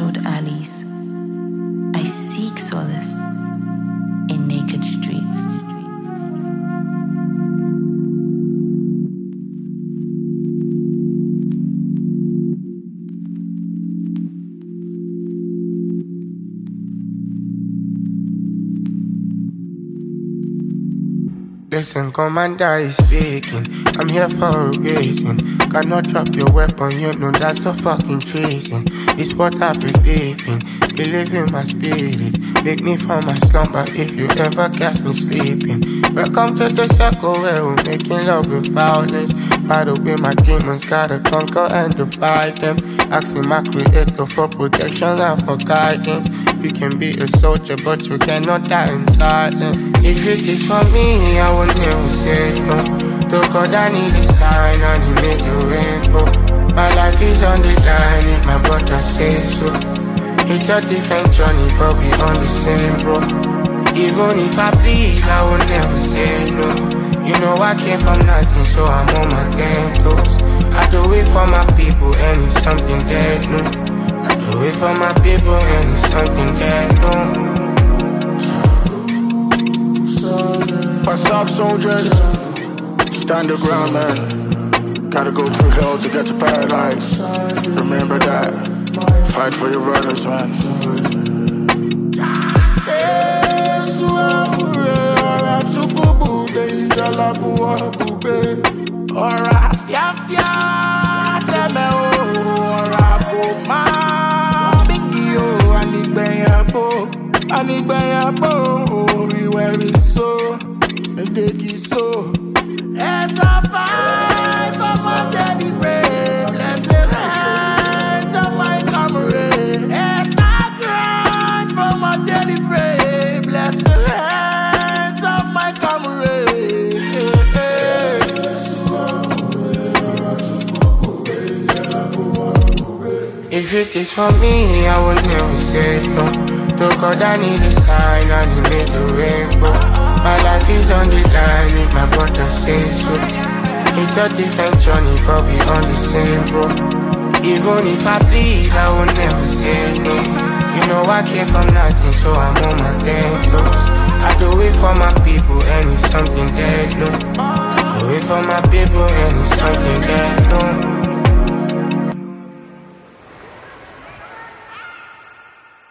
ghettoed alleys. I seek solace in naked streets. Listen, Commander is speaking. I'm here for a reason. Cannot drop your weapon, you know that's a fucking treason. It's what I believe in. Believe in my spirit. Wake me from my slumber if you ever catch me sleeping. Welcome to the circle where we're making love with violence. Battle with my demons, gotta conquer and divide them. Asking my creator for protection and for guidance. You can be a soldier, but you cannot die in silence. If it is for me, I will never say no. To God, I need a sign, and he made a rainbow. My life is on the line, if my brother says so. It's a different journey, but we on the same road. Even if I bleed, I will never say no. You know I came from nothing, so I'm on my 10 toes. I do it for my people, and it's something that no. I do it for my people, and it's something that no. What's up, soldiers? Stand your ground, man. Gotta go through hell to get to paradise. Remember that. Fight for your brothers, man. So, as I fight for my daddy brave, bless the hands of my comrade. As I grind for my daddy brave, bless the hands of my comrade. If it is for me, I will never say no. To God, I need a sign, and he made a rainbow. My life is on the line, if my brother says so. It's a different journey, but we on the same road. Even if I bleed, I will never say no. You know I came from nothing, so I'm on my 10 toes. I do it for my people, and it's something that no. I do it for my people, and it's something that no.